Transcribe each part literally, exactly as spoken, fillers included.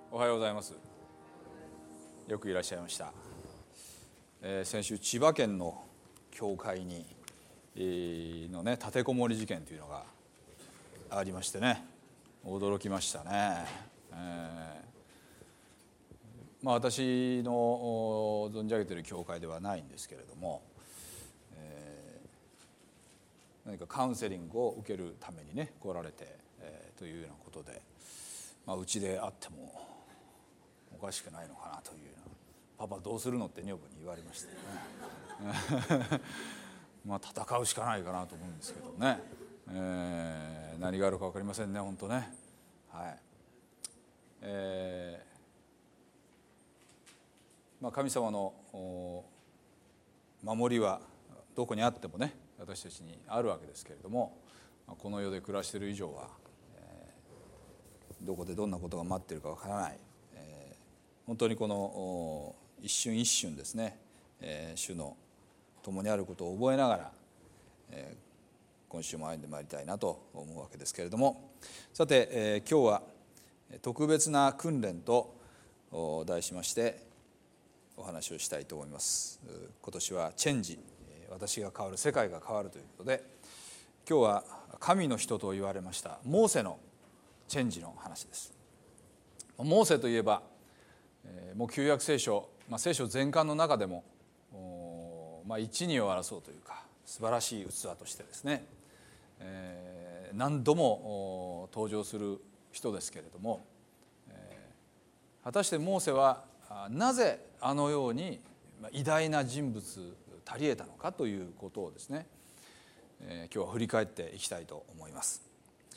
おはようございます。よくいらっしゃいました。えー、先週千葉県の教会に、えー、のね立てこもり事件というのがありましてね、驚きましたね。えー、まあ私の存じ上げている教会ではないんですけれども、えー、何かカウンセリングを受けるためにね来られて、えー、というようなことで、まあ、うちであってもおかしくないのかなというような、パパどうするのって女房に言われましたねまあ戦うしかないかなと思うんですけどね、えー、何があるか分かりませんね、本当ね。はい。えーまあ、神様の守りはどこにあってもね私たちにあるわけですけれども、この世で暮らしている以上は、えー、どこでどんなことが待っているか分からない、えー、本当にこの一瞬一瞬ですね、えー、主の共にあることを覚えながら、えー、今週も歩んでまいりたいなと思うわけですけれども、さて、えー、今日は特別な訓練と題しましてお話をしたいと思います。今年はチェンジ、私が変わる、世界が変わるということで、今日は神の人と言われましたモーセのチェンジの話です。モーセといえばもう旧約聖書、まあ、聖書全巻の中でも、まあ、一二を争うというか素晴らしい器としてですね、えー、何度も登場する人ですけれども、えー、果たしてモーセはなぜあのように偉大な人物たり得たのかということをですね、えー、今日は振り返っていきたいと思います。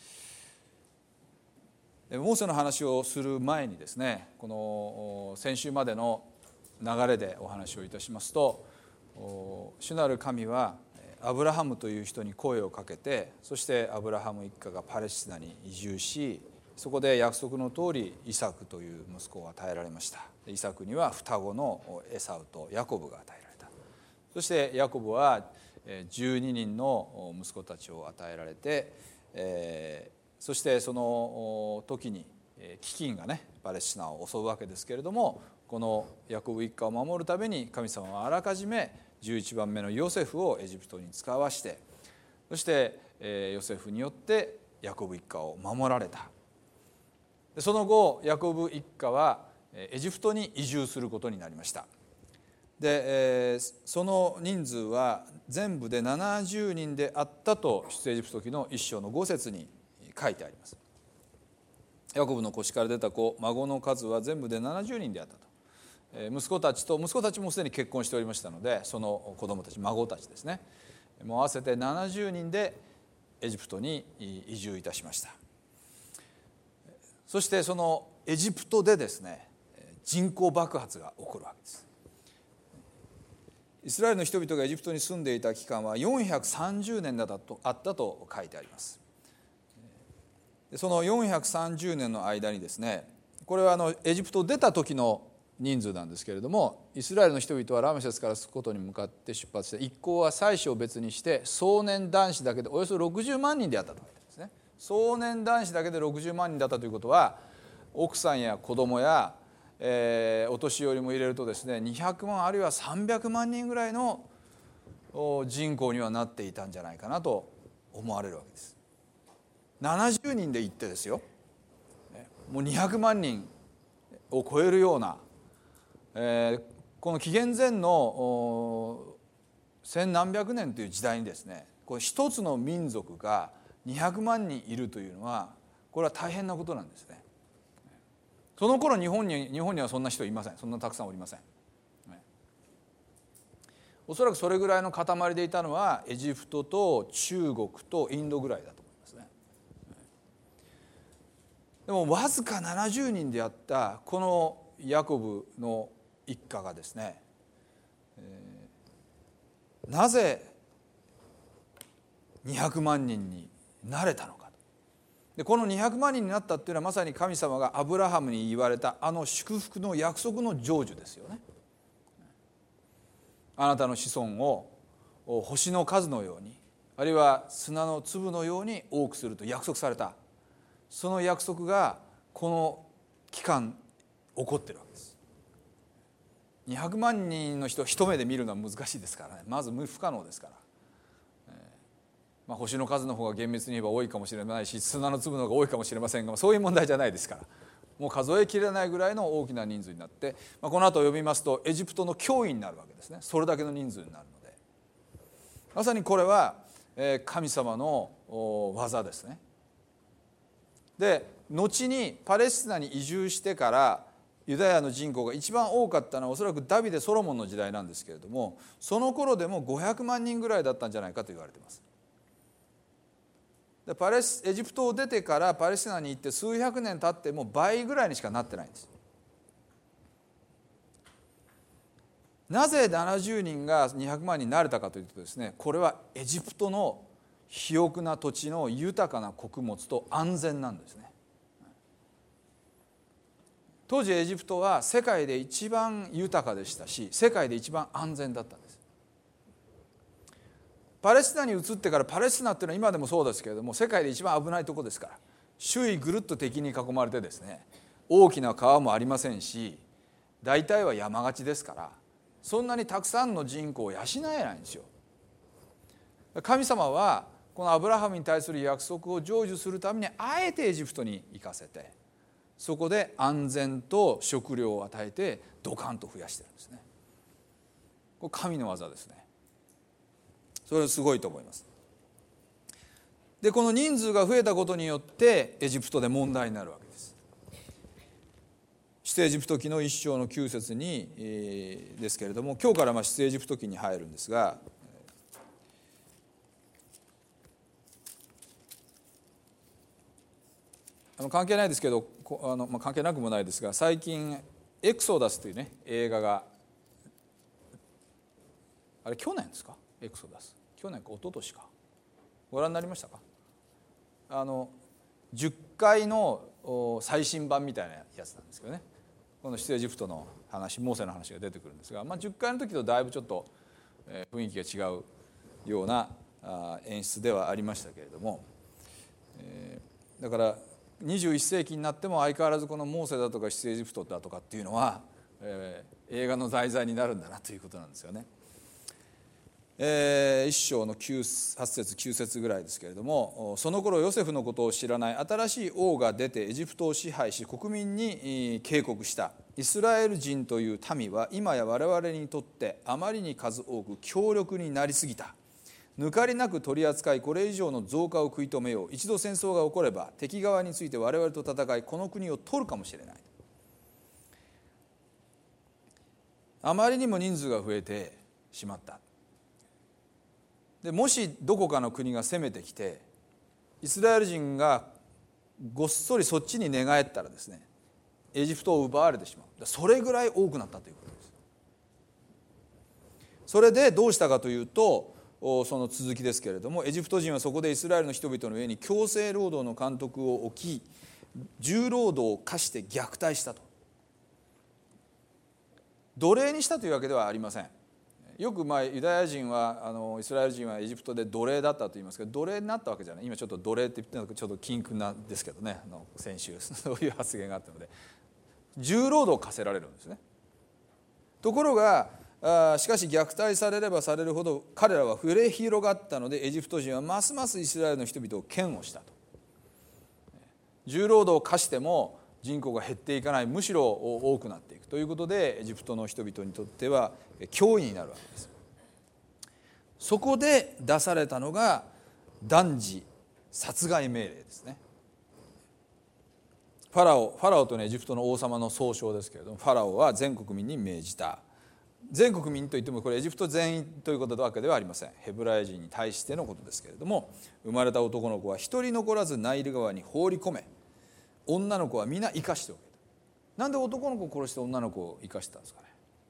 モーセの話をする前にですね、この先週までの流れでお話をいたしますと、主なる神はアブラハムという人に声をかけて、そしてアブラハム一家がパレスチナに移住し、そこで約束の通りイサクという息子を与えられました。イサクには双子のエサウとヤコブが与えられた。そしてヤコブはじゅうににんの息子たちを与えられて、えーそしてその時に飢饉がねパレスチナを襲うわけですけれども、このヤコブ一家を守るために神様はあらかじめじゅういちばんめのヨセフをエジプトに使わして、そしてヨセフによってヤコブ一家を守られた。その後ヤコブ一家はエジプトに移住することになりました。でその人数は全部でななじゅうにんであったと出エジプト記の一章のご節に書いてあります。ヤコブの腰から出た子、孫の数は全部でななじゅうにんであったと。息子たちと息子たちもすでに結婚しておりましたので、その子供たち、孫たちですね、もう合わせてななじゅうにんでエジプトに移住いたしました。そしてそのエジプトでですね、人口爆発が起こるわけです。イスラエルの人々がエジプトに住んでいた期間はよんひゃくさんじゅうねんだとあったと書いてあります。そのよんひゃくさんじゅうねんの間にですね、これはあのエジプトを出た時の人数なんですけれども、イスラエルの人々はラメセスからスコトに向かって出発して、一行は妻子を別にして壮年男子だけでおよそろくじゅうまんにんであったと書いてあるんですね。壮年男子だけでろくじゅうまんにんだったということは、奥さんや子供や、えー、お年寄りも入れるとですね、にひゃくまんあるいはさんびゃくまんにんぐらいの人口にはなっていたんじゃないかなと思われるわけです。ななじゅうにんで行ってですよ、もうにひゃくまんにんを超えるような、えー、この紀元前の千何百年という時代にですね、これ一つの民族がにひゃくまんにんいるというのは、これは大変なことなんですね。その頃日本に日本にはそんな人いません。そんなたくさんおりません。おそらくそれぐらいの塊でいたのはエジプトと中国とインドぐらいだと。でもわずかななじゅうにんであったこのヤコブの一家がですね、えー、なぜにひゃくまんにんになれたのか。でこのにひゃくまんにんになったっていうのは、まさに神様がアブラハムに言われたあの祝福の約束の成就ですよね。あなたの子孫を星の数のように、あるいは砂の粒のように多くすると約束された。その約束がこの期間起こってるわけです。にひゃくまんにんの人を一目で見るのは難しいですからね。まず不可能ですから、えーまあ、星の数の方が厳密に言えば多いかもしれないし、砂の粒の方が多いかもしれませんが、そういう問題じゃないですから、もう数えきれないぐらいの大きな人数になって、まあ、この後読みますとエジプトの脅威になるわけですね。それだけの人数になるので、まさにこれは神様の技ですね。で、後にパレスチナに移住してからユダヤの人口が一番多かったのはおそらくダビデ・ソロモンの時代なんですけれども、その頃でもごひゃくまんにんぐらいだったんじゃないかと言われています。でパレスエジプトを出てからパレスチナに行って数百年経っても倍ぐらいにしかなってないんです。なぜななじゅうにんがにひゃくまんになれたかというとですね、これはエジプトの肥沃な土地の豊かな穀物と安全なんですね。当時エジプトは世界で一番豊かでしたし、世界で一番安全だったんです。パレスチナに移ってから、パレスチナっていうのは今でもそうですけれども、世界で一番危ないところですから、周囲ぐるっと敵に囲まれてですね、大きな川もありませんし、大体は山がちですから、そんなにたくさんの人口を養えないんですよ。神様はこのアブラハムに対する約束を成就するためにあえてエジプトに行かせて、そこで安全と食料を与えてドカンと増やしてるんですね。これ神の技ですね。それはすごいと思います。でこの人数が増えたことによってエジプトで問題になるわけです。出エジプト記の一章の九節に、えー、ですけれども、今日からまあ出エジプト記に入るんですが、あの関係ないですけど、あの、まあ、関係なくもないですが、最近エクソダスというね映画が、あれ去年ですか、エクソダス去年か一昨年かご覧になりましたか。あのじゅっかいの最新版みたいなやつなんですけどね、この出エジプトの話、モーセの話が出てくるんですが、まあ、じゅっかいの時とだいぶちょっと雰囲気が違うような演出ではありましたけれども、だからにじゅういっせいきになっても相変わらずこのモーセだとか出エジプトだとかっていうのは、えー、映画の題材になるんだなということなんですよね。えー、一章のはち節きゅう節ぐらいですけれども、その頃ヨセフのことを知らない新しい王が出てエジプトを支配し国民に警告した。イスラエル人という民は今や我々にとってあまりに数多く強力になりすぎた。抜かりなく取り扱い、これ以上の増加を食い止めよう。一度戦争が起これば敵側について我々と戦い、この国を取るかもしれない。あまりにも人数が増えてしまった。でもしどこかの国が攻めてきてイスラエル人がごっそりそっちに寝返ったらですね、エジプトを奪われてしまう。それぐらい多くなったということです。それでどうしたかというと、その続きですけれども、エジプト人はそこでイスラエルの人々の上に強制労働の監督を置き、重労働を課して虐待したと。奴隷にしたというわけではありません。よくまあユダヤ人はあのイスラエル人はエジプトで奴隷だったと言いますけど、奴隷になったわけじゃない。今ちょっと奴隷って言ってるのがちょっと禁句なんですけどね、あの先週そういう発言があったので、重労働を課せられるんですね。ところがあしかし虐待されればされるほど彼らは触れ広がったので、エジプト人はますますイスラエルの人々を嫌悪したと。重労働を課しても人口が減っていかない、むしろ多くなっていくということで、エジプトの人々にとっては脅威になるわけです。そこで出されたのが断じ殺害命令ですね。ファラオファラオというのはエジプトの王様の総称ですけれども、ファラオは全国民に命じた。全国民といってもこれエジプト全員ということだけではありません。ヘブライ人に対してのことですけれども、生まれた男の子は一人残らずナイル川に放り込め、女の子は皆生かしておけた。なんで男の子を殺して女の子を生かしたんですかね。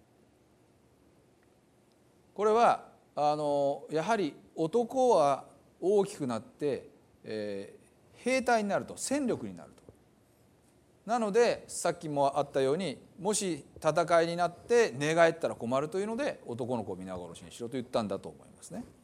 これはあのやはり男は大きくなって、えー、兵隊になると、戦力になると。なのでさっきもあったように、もし戦いになって寝返ったら困るというので男の子を皆殺しにしろと言ったんだと思いますね。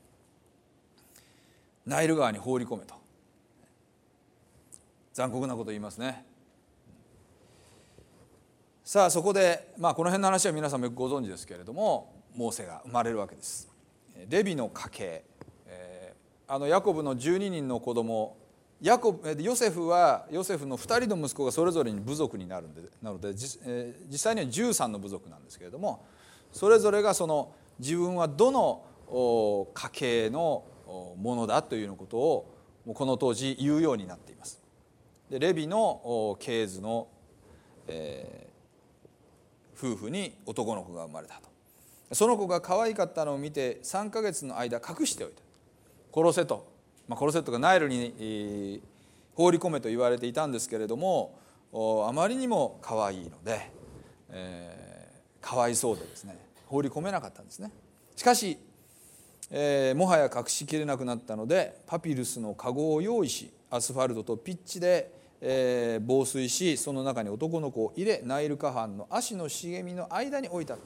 ナイル川に放り込めと。残酷なことを言いますね。 さあそこで、まあ、この辺の話は皆さんもよくご存知ですけれども、モーセが生まれるわけです。レビの家系、えー、あのヤコブのじゅうににんの子供、ヤコブヨセフはヨセフのふたりの息子がそれぞれに部族になるんでなので、えー、実際にはじゅうさんの部族なんですけれども、それぞれがその自分はどの家系のものだということをこの当時言うようになっています。でレビの系図の、えー、夫婦に男の子が生まれたと。その子が可愛かったのを見てさんかげつの間隠しておいた。殺せと、まあ、殺せとかナイルに、えー、放り込めと言われていたんですけれども、あまりにも可愛いので、えー、かわいそうでですね放り込めなかったんですね。しかし、えー、もはや隠しきれなくなったのでパピルスの籠を用意し、アスファルトとピッチで、えー、防水し、その中に男の子を入れ、ナイル河畔の足の茂みの間に置いた。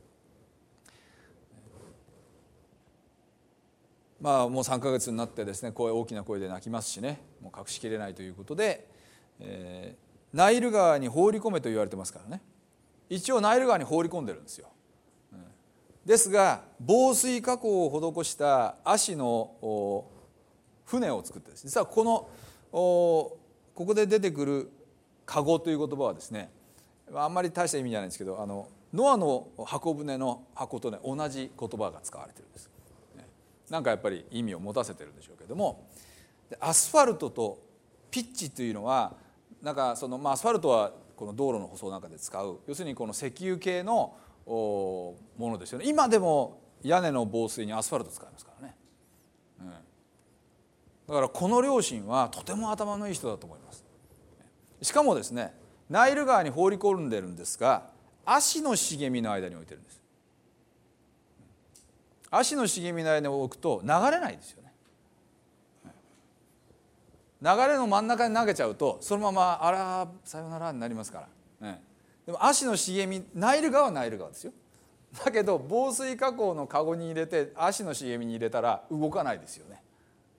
まあもうさんかげつになってですね、声大きな声で泣きますしね、もう隠しきれないということで、えー、ナイル川に放り込めと言われてますからね。一応ナイル川に放り込んでるんですよ。ですが防水加工を施した葦の船を作ってです、実はこのここで出てくる籠という言葉はですね、あんまり大した意味じゃないんですけど、あのノアの箱舟の箱とね同じ言葉が使われてるんです。なんかやっぱり意味を持たせてるんでしょうけども、アスファルトとピッチというのはなんかその、まあ、アスファルトはこの道路の舗装なんかで使う、要するにこの石油系のものですよね。今でも屋根の防水にアスファルト使いますからね、うん、だからこの両親はとても頭のいい人だと思います。しかもですね、ナイル川に放り込んでるんですが、足の茂みの間に置いてるんです。足の茂みの間に置くと流れないですよね。流れの真ん中に投げちゃうとそのままあらさよならになりますから、ね、でも足の茂み、ナイル川はナイル川ですよ。だけど防水加工のカゴに入れて足の茂みに入れたら動かないですよね。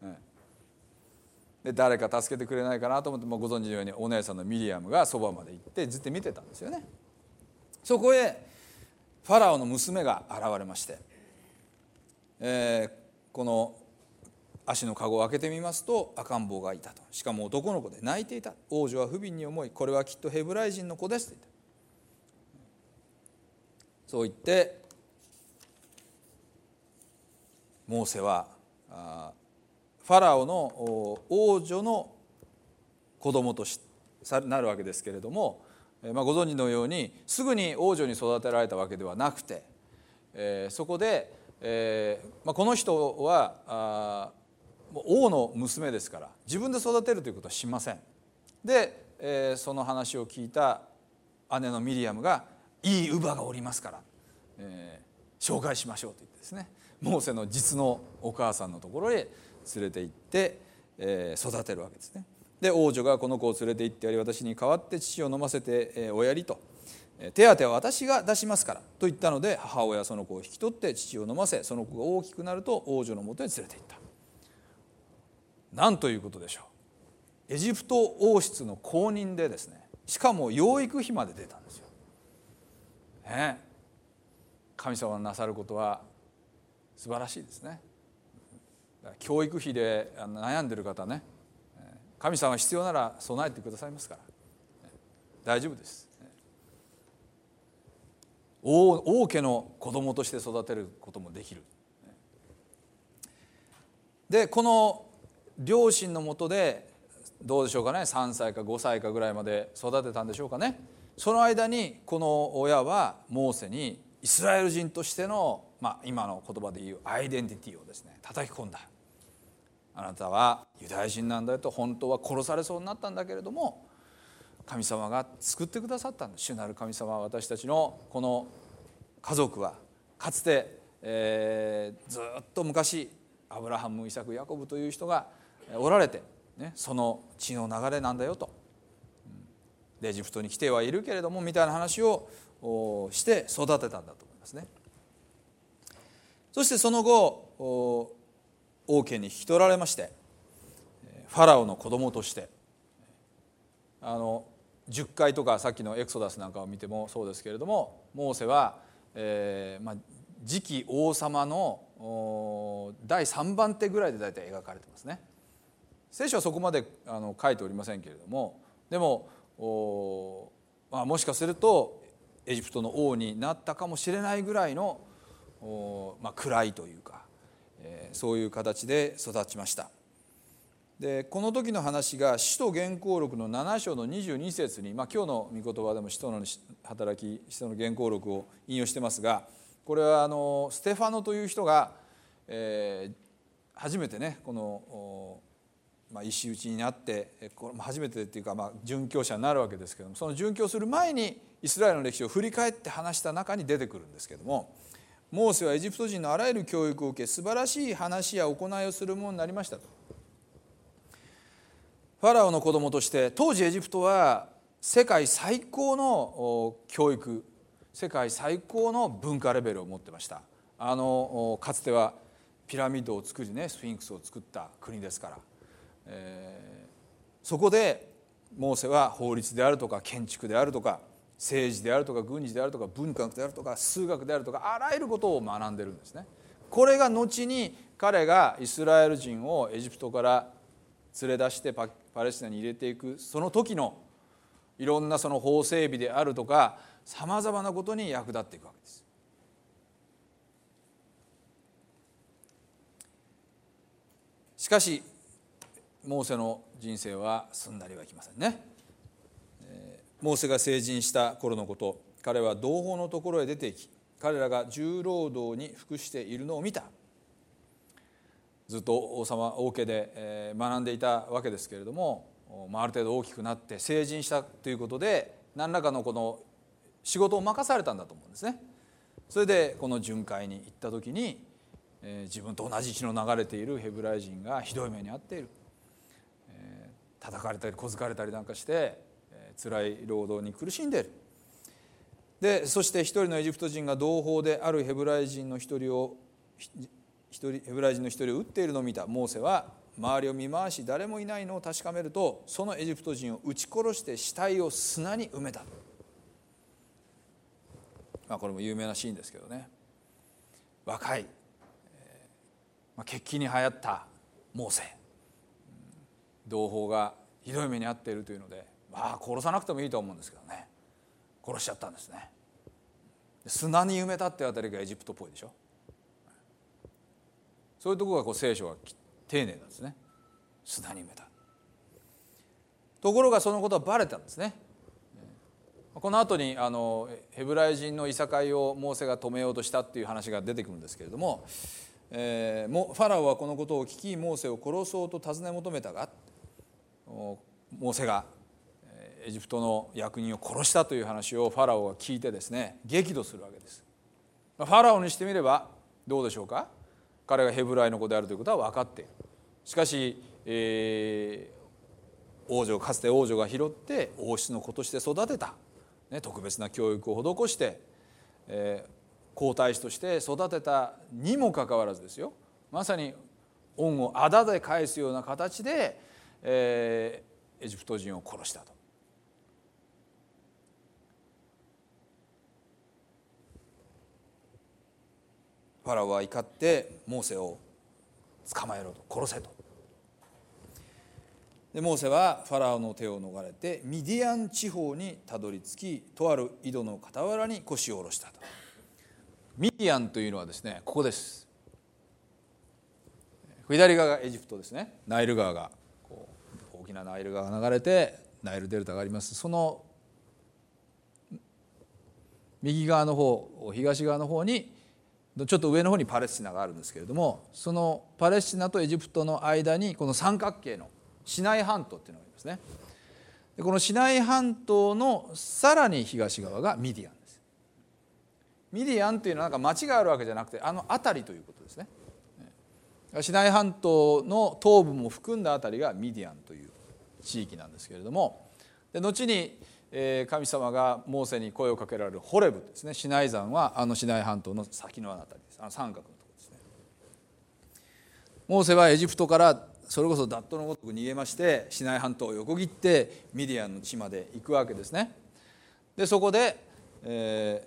で誰か助けてくれないかなと思って、もうご存知のようにお姉さんのミリアムがそばまで行ってずっと見てたんですよね。そこへファラオの娘が現れまして、えー、この足の籠を開けてみますと赤ん坊がいたと。しかも男の子で泣いていた。王女は不憫に思い、これはきっとヘブライ人の子ですと言った。そう言ってモーセはファラオの王女の子供となるわけですけれども、まあ、ご存知のようにすぐに王女に育てられたわけではなくて、えー、そこで、えーまあ、この人はあ王の娘ですから自分で育てるということはしません。で、えー、その話を聞いた姉のミリアムがいい乳母がおりますから、えー、紹介しましょうと言ってですね、モーセの実のお母さんのところへ連れて行って、えー、育てるわけですね。で王女がこの子を連れて行ってやり、私に代わって乳を飲ませて、えー、おやりと、手当は私が出しますからと言ったので、母親はその子を引き取って乳を飲ませ、その子が大きくなると王女のもとへ連れて行った。なんということでしょう。エジプト王室の公認でですね、しかも養育費まで出たんですよ、ね、神様のなさることは素晴らしいですね。教育費で悩んでる方ね、神様必要なら備えてくださいますから大丈夫です。 王, 王家の子供として育てることもできる。でこの両親のもとでどうでしょうかね、さんさいかごさいかぐらいまで育てたんでしょうかね。その間にこの親はモーセにイスラエル人としての、まあ、今の言葉で言うアイデンティティをですね叩き込んだ。あなたはユダヤ人なんだよと、本当は殺されそうになったんだけれども神様が救ってくださったんだ。主なる神様は私たちのこの家族はかつて、えー、ずっと昔アブラハム、イサク、ヤコブという人がおられて、ね、その血の流れなんだよと。でエジプトに来てはいるけれどもみたいな話をして育てたんだと思いますね。そしてその後王家に引き取られまして、ファラオの子供としてあのじゅっかいとかさっきのエクソダスなんかを見てもそうですけれども、モーセは、えーまあ、次期王様のだいさんばん手ぐらいで大体描かれてますね。聖書はそこまであの書いておりませんけれども、でもお、まあ、もしかするとエジプトの王になったかもしれないぐらいの、まあ、位というか、えー、そういう形で育ちました。でこの時の話が使徒言行録のなな章のにじゅうに節に、まあ、今日の御言葉でも使徒の働き使徒の言行録を引用してますが、これはあのステファノという人が、えー、初めてねこの、まあ、石打ちになってこれ初めてっていうか、まあ、殉教者になるわけですけども、その殉教する前にイスラエルの歴史を振り返って話した中に出てくるんですけども、モーセはエジプト人のあらゆる教育を受け素晴らしい話や行いをするものになりましたと。ファラオの子供として当時エジプトは世界最高の教育、世界最高の文化レベルを持ってました。あのかつてはピラミッドを作りね、スフィンクスを作った国ですから、えー、そこでモーセは法律であるとか建築であるとか政治であるとか軍事であるとか文学であるとか数学であるとかあらゆることを学んでるんですね。これが後に彼がイスラエル人をエジプトから連れ出してパパレスチナに入れていくその時のいろんなその法整備であるとかさまざまなことに役立っていくわけです。しかしモーセの人生はすんなりはいきませんね。モーセが成人した頃のこと、彼は同胞のところへ出て行き、彼らが重労働に服しているのを見た。ずっと王様王家で学んでいたわけですけれども、ある程度大きくなって成人したということで何らかのこの仕事を任されたんだと思うんですね。それでこの巡回に行った時に自分と同じ血の流れているヘブライ人がひどい目に遭っている、叩かれたり小づかれたりなんかして辛い労働に苦しんでいる。でそして一人のエジプト人が同胞であるヘブライ人の一人を一人ヘブライ人の一人を撃っているのを見たモーセは周りを見回し誰もいないのを確かめると、そのエジプト人を撃ち殺して死体を砂に埋めた。まあ、これも有名なシーンですけどね、若い、えーまあ、血気に流行ったモーセ、同胞がひどい目に遭っているというので、まあ、殺さなくてもいいと思うんですけどね、殺しちゃったんですね。砂に埋めたってあたりがエジプトっぽいでしょ。そういうところがこう聖書は丁寧なんですね。砂に埋めた。ところがそのことはバレたんですね。この後にあのヘブライ人のいさかいをモーセが止めようとしたっていう話が出てくるんですけれども、えー、ファラオはこのことを聞きモーセを殺そうと尋ね求めたが、モーセがエジプトの役人を殺したという話をファラオが聞いてですね、激怒するわけです。ファラオにしてみればどうでしょうか。彼がヘブライの子であるということは分かっている。しかし、えー、王女かつて王女が拾って王室の子として育てた、ね、特別な教育を施して、えー、皇太子として育てたにもかかわらずですよ、まさに恩をあだで返すような形で、えー、エジプト人を殺したと。ファラオは怒ってモーセを捕まえろと、殺せと。でモーセはファラオの手を逃れてミディアン地方にたどり着き、とある井戸の傍らに腰を下ろしたと。ミディアンというのはですね、ここです。左側がエジプトですね。ナイル川がこう大きなナイル川が流れてナイルデルタがあります。その右側の方、東側の方にちょっと上の方にパレスチナがあるんですけれども、そのパレスチナとエジプトの間にこの三角形のシナイ半島っていうのがありますね。でこのシナイ半島のさらに東側がミディアンです。ミディアンというのはなんか町があるわけじゃなくて、あの辺りということですね。シナイ半島の東部も含んだ辺りがミディアンという地域なんですけれども、で後に神様がモーセに声をかけられるホレブですね、シナイ山はあのシナイ半島の先のあたりです。あの三角のところですね。モーセはエジプトからそれこそダットのごとく逃げましてシナイ半島を横切ってミディアンの地まで行くわけですね。でそこで、え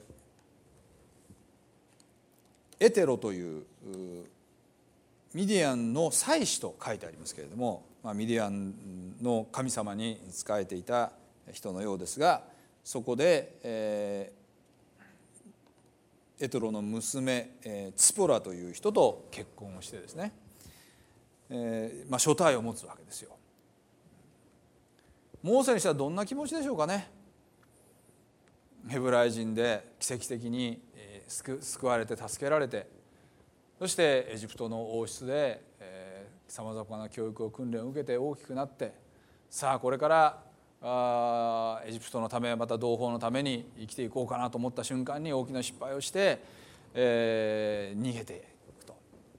ー、エテロというミディアンの祭司と書いてありますけれども、まあ、ミディアンの神様に仕えていた人のようですが、そこで、えー、エトロの娘、えー、ツポラという人と結婚をしてですね、えーまあ、所帯を持つわけですよ。モーセにしてはどんな気持ちでしょうかね。ヘブライ人で奇跡的に救われて助けられて、そしてエジプトの王室でさまざまな教育を訓練を受けて大きくなって、さあこれからあエジプトのためまた同胞のために生きていこうかなと思った瞬間に大きな失敗をして、えー、逃げていくと。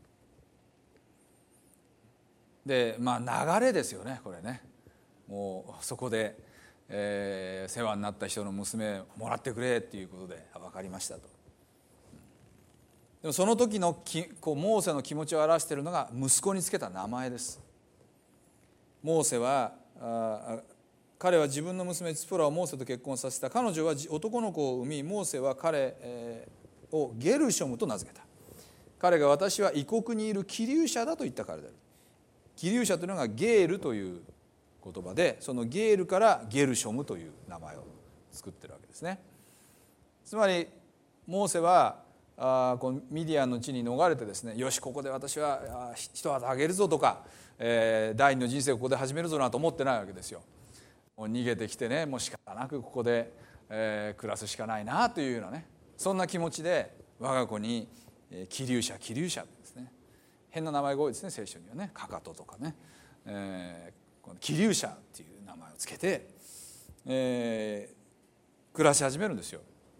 でまあ流れですよねこれね。もうそこで、えー、世話になった人の娘もらってくれっていうことで分かりましたと。でもその時のきこうモーセの気持ちを表しているのが息子につけた名前です。モーセはあ彼は自分の娘ツポラをモーセと結婚させた。彼女は男の子を産み、モーセは彼をゲルショムと名付けた。彼が私は異国にいる寄留者だと言ったからである。寄留者というのがゲールという言葉で、そのゲールからゲルショムという名前を作ってるわけですね。つまりモーセはあこのミディアンの地に逃れてですね、よしここで私は一旗あげるぞとか、えー、第二の人生をここで始めるぞなんて思ってないわけですよ。もう逃げてきてね、もう仕方なくここで、えー、暮らすしかないなというようなね、そんな気持ちで我が子に寄留者寄留者ですね、変な名前が多いですね聖書にはね。かかととかね、えー、この寄留者っていう名前をつけて、えー、暮らし始めるんですよ。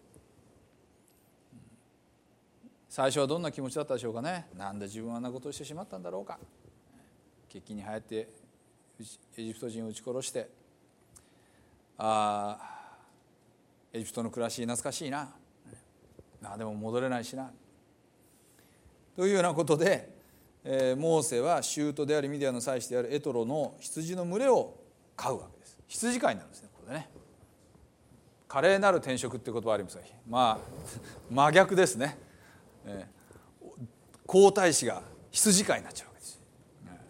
最初はどんな気持ちだったでしょうかね。なんで自分はあんなことをしてしまったんだろうか。血気に入ってエジプト人を撃ち殺して、あエジプトの暮らし懐かしいな、あでも戻れないしなというようなことで、えー、モーセは舅でありミディアの祭司であるエトロの羊の群れを飼うわけです。羊飼いになるんですねこれでね。華麗なる転職っていう言葉ありますが、まあ真逆ですね。えー、皇太子が羊飼いになっちゃうわけです、えー、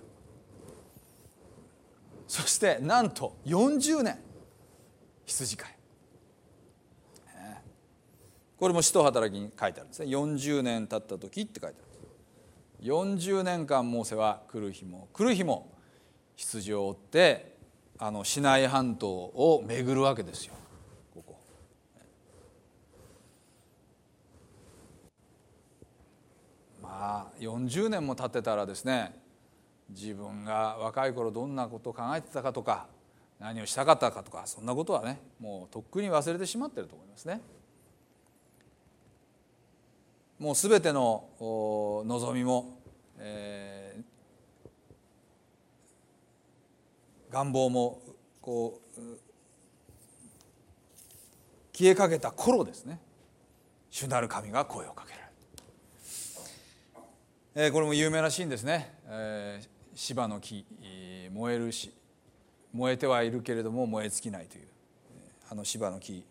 そしてなんとよんじゅうねん羊飼い、えー、これも使徒働きに書いてあるんですね。よんじゅうねん経った時って書いてある。よんじゅうねんかんモーセは来る日も来る日も羊を追ってあのシナイ半島を巡るわけですよ。ここまあよんじゅうねんも経ってたらですね、自分が若い頃どんなことを考えてたかとか何をしたかったかとか、そんなことはねもうとっくに忘れてしまっていると思いますね。もうすべての望みも、えー、願望もこう消えかけた頃ですね、主なる神が声をかけられる。えー、これも有名なシーンですね。えー、芝の木、燃えるし燃えてはいるけれども燃え尽きないという、あの芝の木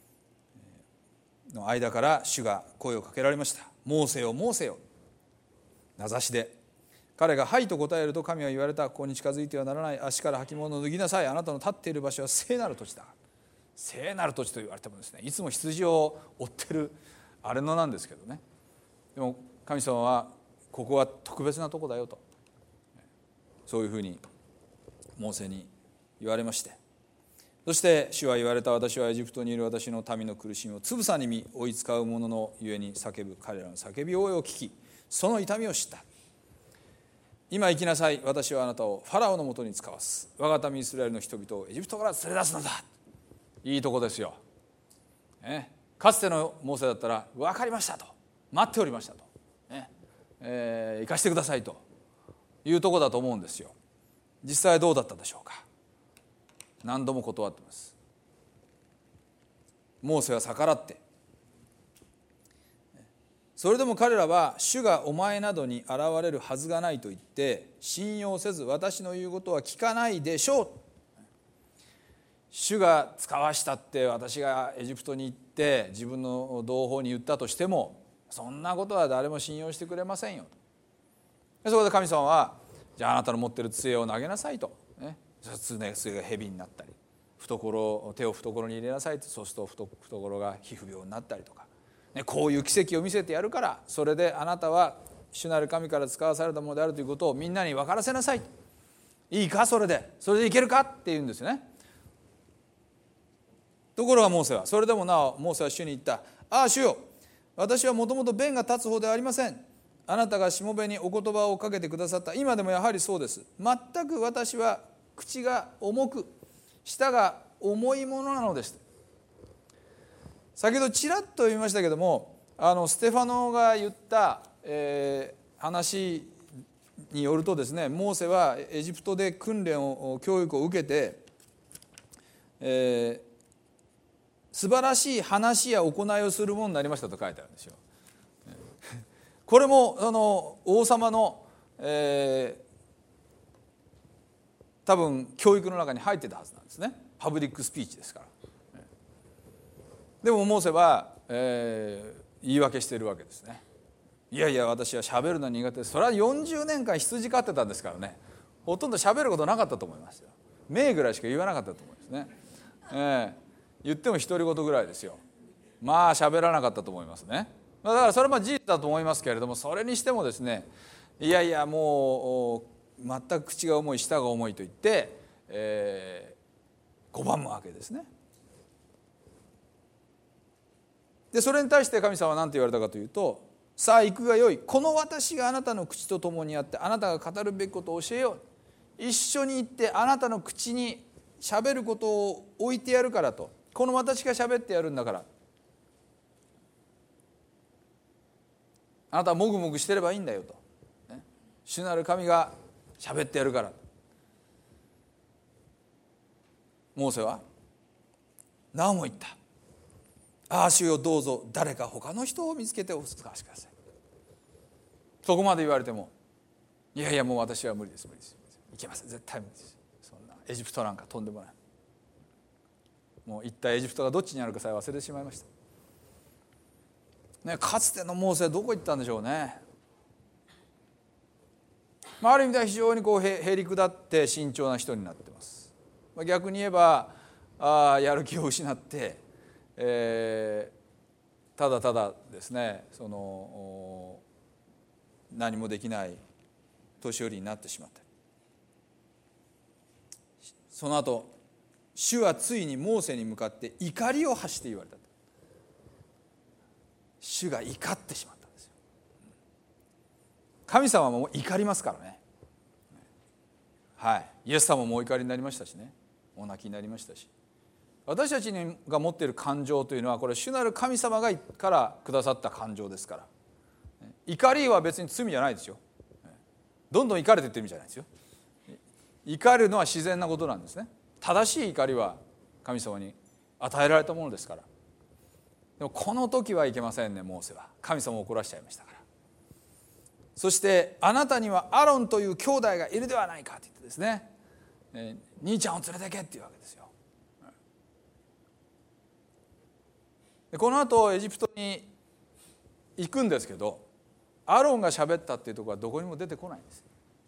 の間から主が声をかけられました。モーセよモーセよ、名指しで。彼がはいと答えると神は言われた。ここに近づいてはならない。足から履物を脱ぎなさい。あなたの立っている場所は聖なる土地だ。聖なる土地と言われてもですね、いつも羊を追ってるあれのなんですけどね、でも神様はここは特別なとこだよと、そういうふうにモーセに言われまして、そして主は言われた。私はエジプトにいる私の民の苦しみをつぶさに見、追い使う者のゆえに叫ぶ彼らの叫び声を聞き、その痛みを知った。今行きなさい。私はあなたをファラオのもとに使わす。我が民イスラエルの人々をエジプトから連れ出すのだ。いいとこですよ、ね、かつてのモーセだったら分かりましたと、待っておりましたと、ねえー、行かせてくださいというとこだと思うんですよ。実際どうだったでしょうか。何度も断ってます。モーセは逆らって、 それでも彼らは主がお前などに現れるはずがないと言って信用せず、私の言うことは聞かないでしょう。主が使わしたって私がエジプトに行って自分の同胞に言ったとしても、そんなことは誰も信用してくれませんよ。そこで神様は、じゃああなたの持っている杖を投げなさいと、ね、杖が蛇になったり、懐手を懐に入れなさいと、そうすると懐が皮膚病になったりとか、ね、こういう奇跡を見せてやるから、それであなたは主なる神から使わされたものであるということをみんなに分からせなさい。いいか、それでそれでいけるかって言うんですよね。ところがモーセは、それでもなおモーセは主に言った。ああ主よ、私はもともと弁が立つ方ではありません。あなたがしもべにお言葉をかけてくださった今でもやはりそうです。全く私は口が重く舌が重いものなのです。先ほどちらっと言いましたけども、あのステファノが言った、えー、話によるとですね、モーセはエジプトで訓練を教育を受けて、えー素晴らしい話や行いをするものになりましたと書いてあるんですよ。これもあの王様の、えー、多分教育の中に入ってたはずなんですね。パブリックスピーチですから。でもモーセは、えー、言い訳しているわけですね。いやいや、私は喋るの苦手です。それはよんじゅうねんかん羊飼ってたんですからね、ほとんど喋ることなかったと思いますよ。名ぐらいしか言わなかったと思いますね。えー言っても独り言ぐらいですよ。まあ喋らなかったと思いますね。だからそれは事実だと思いますけれども、それにしてもですね、いやいやもう全く口が重い舌が重いと言って、えー、拒むわけですね。でそれに対して神様は何て言われたかというと、さあ行くがよい、この私があなたの口と共にあって、あなたが語るべきことを教えよう。一緒に行ってあなたの口に喋ることを置いてやるからと、この私が喋ってやるんだから、あなたはもぐもぐしてればいいんだよと、ね、主なる神が喋ってやるから。モーセはなおも言った。ああ主よ、どうぞ誰か他の人を見つけてお使わせください。そこまで言われても、いやいやもう私は無理です無理ですいけません、絶対無理です。そんなエジプトなんかとんでもない。もう一体エジプトがどっちにあるかさえ忘れてしまいました、ね、かつてのモーセはどこ行ったんでしょうね。まあ、ある意味では非常にこうへりくだって慎重な人になっています。逆に言えばあやる気を失って、えー、ただただですね、その何もできない年寄りになってしまった。その後主はついにモーセに向かって怒りを発して言われた。主が怒ってしまったんですよ。神様も怒りますからね。はい、イエス様もお怒りになりましたしね、お泣きになりましたし、私たちが持っている感情というのは、これ主なる神様がからくださった感情ですから、怒りは別に罪じゃないですよ。どんどん怒れてってる意味じゃないですよ。怒るのは自然なことなんですね。正しい怒りは神様に与えられたものですから。でもこの時はいけませんね。モーセは神様を怒らしちゃいましたから。そしてあなたにはアロンという兄弟がいるではないかと言ってですね、えー、兄ちゃんを連れてけっていうわけですよ。でこの後エジプトに行くんですけど、アロンが喋ったっていうところはどこにも出てこないんです。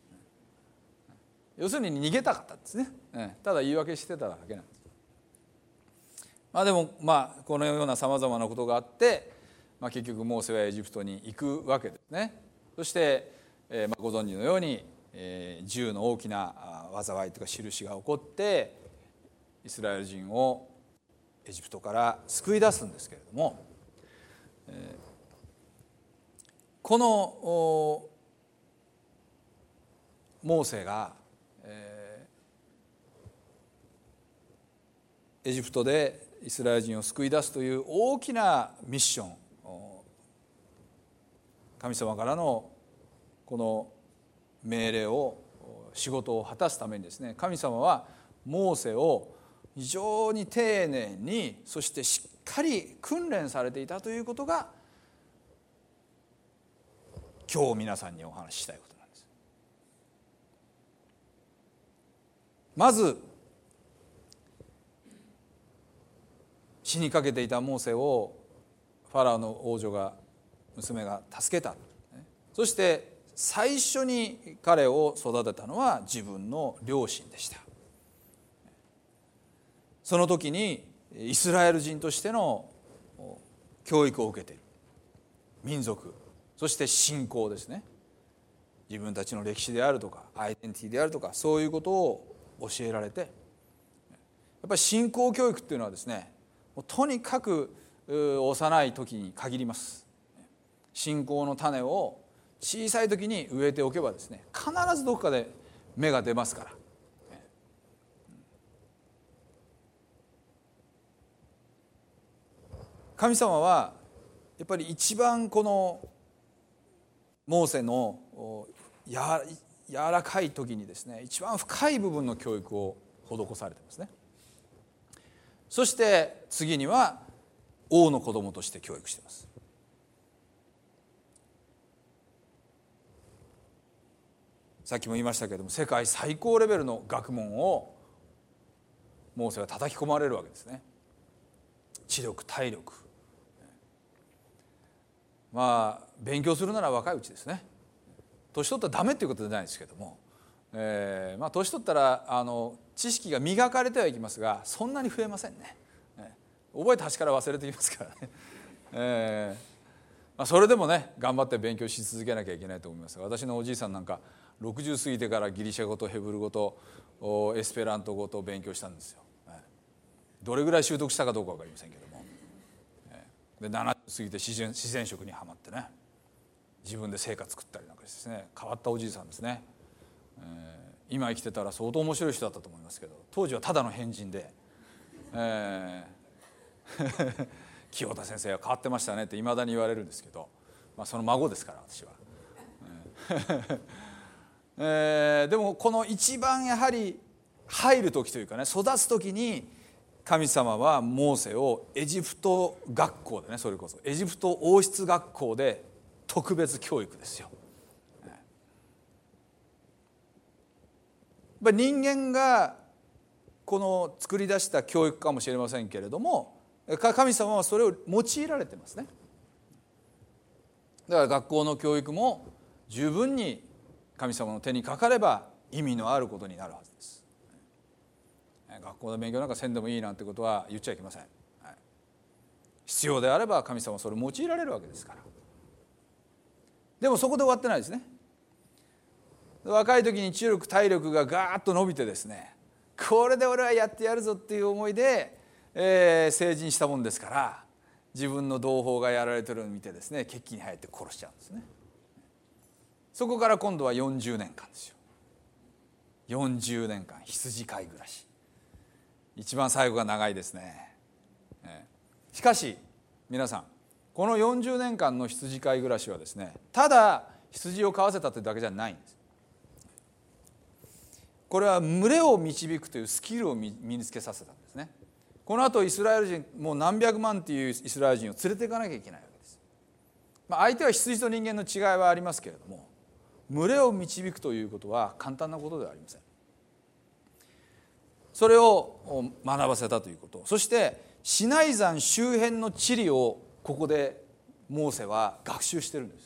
要するに逃げたかったんですね。ただ言い訳してただけなんです。まあでもまあこのようなさまざまなことがあって、まあ、結局モーセはエジプトに行くわけですね。そして、えー、まあご存知のように、えー、じゅうの大きな災いとか印が起こってイスラエル人をエジプトから救い出すんですけれども、えー、このモーセがエジプトでイスラエル人を救い出すという大きなミッション、神様からのこの命令を仕事を果たすためにですね、神様はモーセを非常に丁寧に、そしてしっかり訓練されていたということが今日皆さんにお話ししたいことなんです。まず死にかけていたモーセをファラオの王女が娘が助けた。そして最初に彼を育てたのは自分の両親でした。その時にイスラエル人としての教育を受けている民族、そして信仰ですね。自分たちの歴史であるとかアイデンティティであるとか、そういうことを教えられて、やっぱり信仰教育っていうのはですね、とにかく幼い時に限ります。信仰の種を小さい時に植えておけばですね、必ずどこかで芽が出ますから。神様はやっぱり一番このモーセのや柔らかい時にですね、一番深い部分の教育を施されてますね。そして次には王の子供として教育しています。さっきも言いましたけれども、世界最高レベルの学問をモーセは叩き込まれるわけですね。知力、体力、まあ勉強するなら若いうちですね。年取ったらダメっていうことじゃないですけども、えー、まあ年取ったらあの知識が磨かれてはいきますが、そんなに増えませんね。覚えた端から忘れていきますからね。えーまあ、それでもね、頑張って勉強し続けなきゃいけないと思いますが、私のおじいさんなんかろくじゅう過ぎてからギリシャ語とヘブル語とエスペラント語と勉強したんですよ。どれぐらい習得したかどうか分かりませんけども、でななじゅう過ぎて自然自然食にはまってね、自分で成果作ったりなんかですね、変わったおじいさんですね。えー、今生きてたら相当面白い人だったと思いますけど、当時はただの変人で、えー、清田先生は変わってましたねっていまだに言われるんですけど、まあ、その孫ですから私は。えー、でもこの一番やはり入る時というかね、育つ時に神様はモーセをエジプト学校でね、それこそエジプト王室学校で特別教育ですよ。やっぱり人間がこの作り出した教育かもしれませんけれども、神様はそれを用いられてますね。だから学校の教育も十分に神様の手にかかれば意味のあることになるはずです。学校の勉強なんかせんでもいいなんてことは言っちゃいけません。必要であれば神様はそれを用いられるわけですから。でもそこで終わってないですね。若い時に知力体力がガーッと伸びてですね、これで俺はやってやるぞっていう思いで、えー、成人したもんですから、自分の同胞がやられてるのを見てですね、血気に入って殺しちゃうんですね。そこから今度はよんじゅうねんかんですよ。よんじゅうねんかん羊飼い暮らし、一番最後が長いですね。しかし皆さん、このよんじゅうねんかんの羊飼い暮らしはですね、ただ羊を飼わせたというだけじゃないんです。これは群れを導くというスキルを身につけさせたんですね。このあとイスラエル人もう何百万っていうイスラエル人を連れていかなきゃいけないわけです。まあ、相手は羊と人間の違いはありますけれども、群れを導くということは簡単なことではありません。それを学ばせたということ、そしてシナイ山周辺の地理をここでモーセは学習してるんです。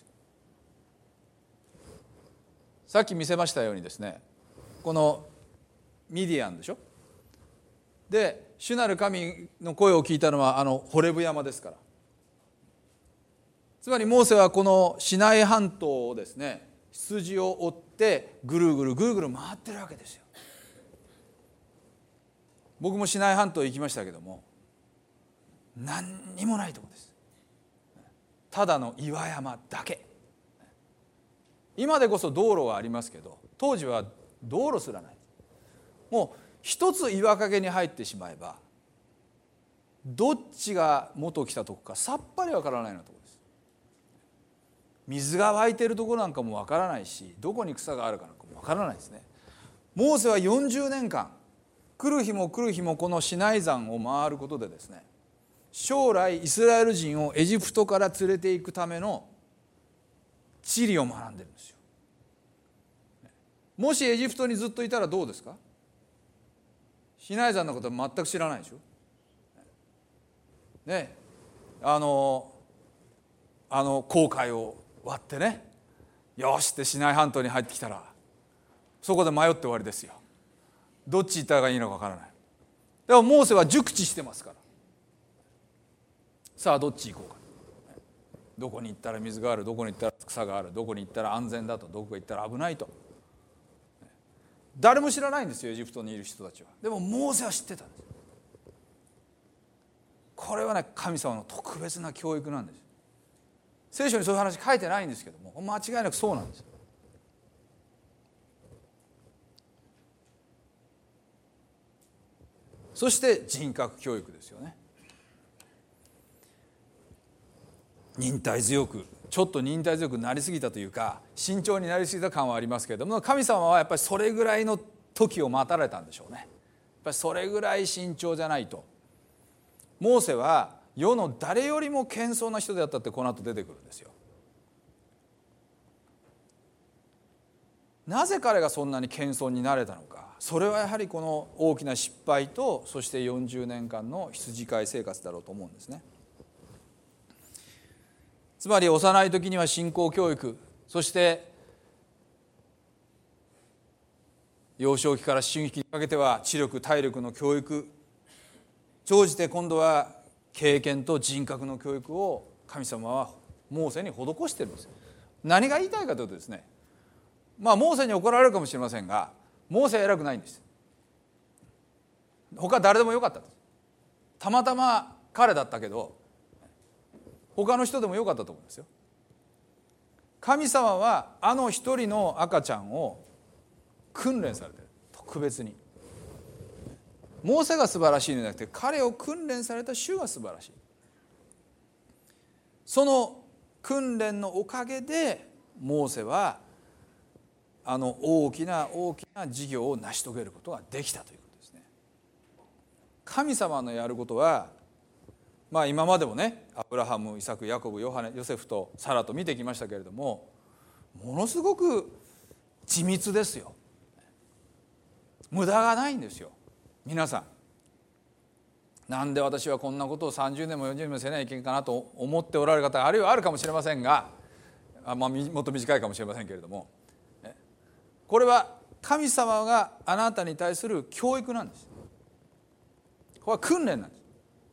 さっき見せましたようにですね、このミディアンでしょ。で主なる神の声を聞いたのはあのホレブ山ですから、つまりモーセはこのシナイ半島をですね、羊を追ってぐるぐるぐるぐる回ってるわけですよ。僕もシナイ半島行きましたけども、何にもないところです。ただの岩山だけ。今でこそ道路はありますけど、当時は道路すらない。もう一つ岩陰に入ってしまえば、どっちが元来たとこかさっぱりわからないようなところです。水が湧いているところなんかもわからないし、どこに草があるかなんかもわからないですね。モーセはよんじゅうねんかん来る日も来る日もこのシナイ山を回ることでですね、将来イスラエル人をエジプトから連れていくための地理を学んでるんですよ。もしエジプトにずっといたらどうですか？シナイ山のことは全く知らないでしょ。ね、あのあの航海を割ってね、よしってシナイ半島に入ってきたらそこで迷って終わりですよ。どっち行ったらいいのかわからない。でもモーセは熟知してますから、さあどっち行こうか、どこに行ったら水がある、どこに行ったら草がある、どこに行ったら安全だと、どこに行ったら危ないと、誰も知らないんですよ、エジプトにいる人たちは。でもモーセは知ってたんです。これはね、神様の特別な教育なんです。聖書にそういう話書いてないんですけども、間違いなくそうなんです。そして人格教育ですよね。忍耐強く、ちょっと忍耐強くなりすぎたというか、慎重になりすぎた感はありますけれども、神様はやっぱりそれぐらいの時を待たれたんでしょうね。やっぱりそれぐらい慎重じゃないと。モーセは世の誰よりも謙遜な人であったってこの後出てくるんですよ。なぜ彼がそんなに謙遜になれたのか、それはやはりこの大きな失敗と、そしてよんじゅうねんかんの羊飼い生活だろうと思うんですね。つまり幼い時には信仰教育、そして幼少期から思春期にかけては知力体力の教育、長じて今度は経験と人格の教育を神様はモーセに施しているんです。何が言いたいかというとですね、まあモーセに怒られるかもしれませんが、モーセは偉くないんです。他誰でもよかったんです。たまたま彼だったけど他の人でもよかったと思うんですよ。神様はあの一人の赤ちゃんを訓練されている、特別に。モーセが素晴らしいのではなくて、彼を訓練された主が素晴らしい。その訓練のおかげでモーセはあの大きな大きな事業を成し遂げることができたということですね。神様のやることは、まあ今までもね、アブラハム、イサク、ヤコブ、ヨハネ、ヨセフとサラと見てきましたけれども、ものすごく緻密ですよ。無駄がないんですよ。皆さん、なんで私はこんなことをさんじゅうねんもよんじゅうねんもせないけんかなと思っておられる方、あるいはあるかもしれませんが、あ、まあ、もっと短いかもしれませんけれども、これは神様があなたに対する教育なんです。これは訓練なんです。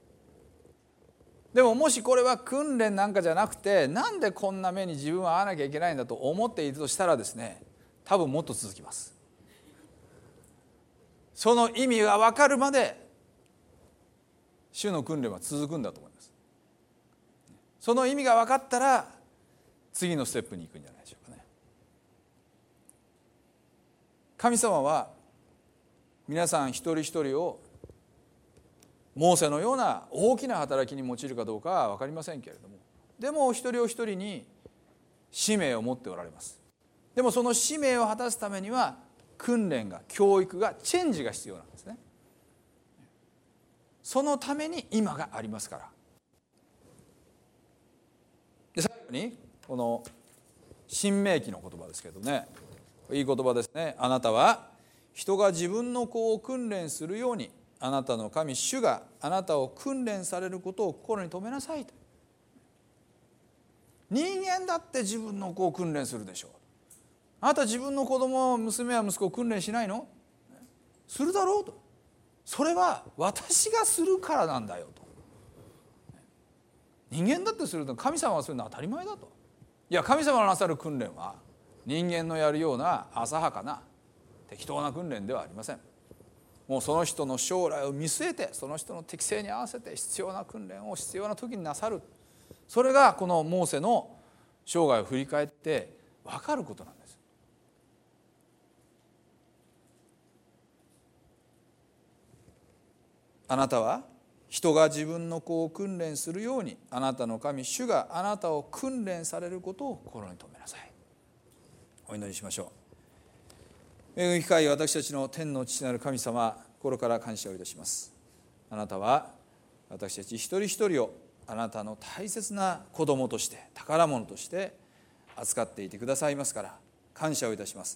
でももしこれは訓練なんかじゃなくて、なんでこんな目に自分は遭わなきゃいけないんだと思っているとしたらですね、多分もっと続きます。その意味が分かるまで主の訓練は続くんだと思います。その意味が分かったら次のステップに行くんじゃないでしょうかね。神様は皆さん一人一人をモーセのような大きな働きに用いるかどうかは分かりませんけれども、でもお一人お一人に使命を持っておられます。でもその使命を果たすためには訓練が、教育が、チェンジが必要なんですね。そのために今がありますから。で、最後にこの新明記の言葉ですけどね、いい言葉ですね。あなたは人が自分の子を訓練するように、あなたの神主があなたを訓練されることを心に留めなさいと。人間だって自分の子を訓練するでしょう。あなた自分の子供、娘や息子を訓練しないの？するだろうと。それは私がするからなんだよと。人間だってすると、神様がするのは当たり前だと。いや、神様のなさる訓練は人間のやるような浅はかな適当な訓練ではありません。もうその人の将来を見据えて、その人の適性に合わせて必要な訓練を必要な時になさる。それがこのモーセの生涯を振り返って分かることなんです。あなたは人が自分の子を訓練するように、あなたの神主があなたを訓練されることを心に留めなさい。お祈りしましょう。恵み深い私たちの天の父なる神様、心から感謝をいたします。あなたは私たち一人一人をあなたの大切な子供として、宝物として扱っていてくださいますから感謝をいたします。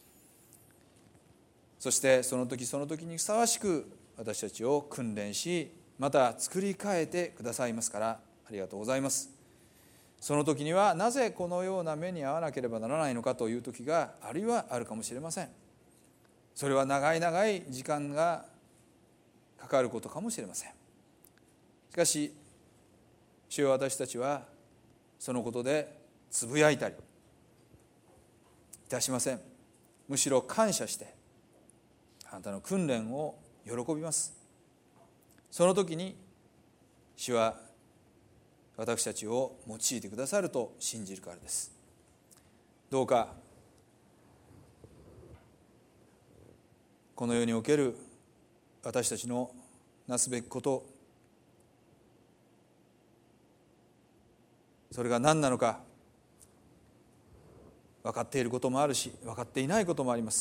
そしてその時その時にふさわしく私たちを訓練し、また作り変えてくださいますからありがとうございます。その時にはなぜこのような目に遭わなければならないのかという時があるいはあるかもしれません。それは長い長い時間がかかることかもしれません。しかし主よ、私たちはそのことでつぶやいたりいたしません。むしろ感謝してあなたの訓練を喜びます。その時に主は私たちを用いてくださると信じるからです。どうかこの世における私たちのなすべきこと、それが何なのか分かっていることもあるし分かっていないこともあります。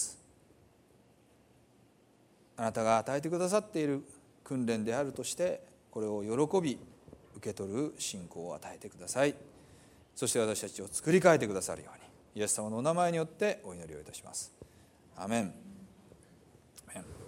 あなたが与えてくださっている訓練であるとしてこれを喜び受け取る信仰を与えてください。そして私たちを作り変えてくださるようにイエス様のお名前によってお祈りをいたします。アメン。アメン。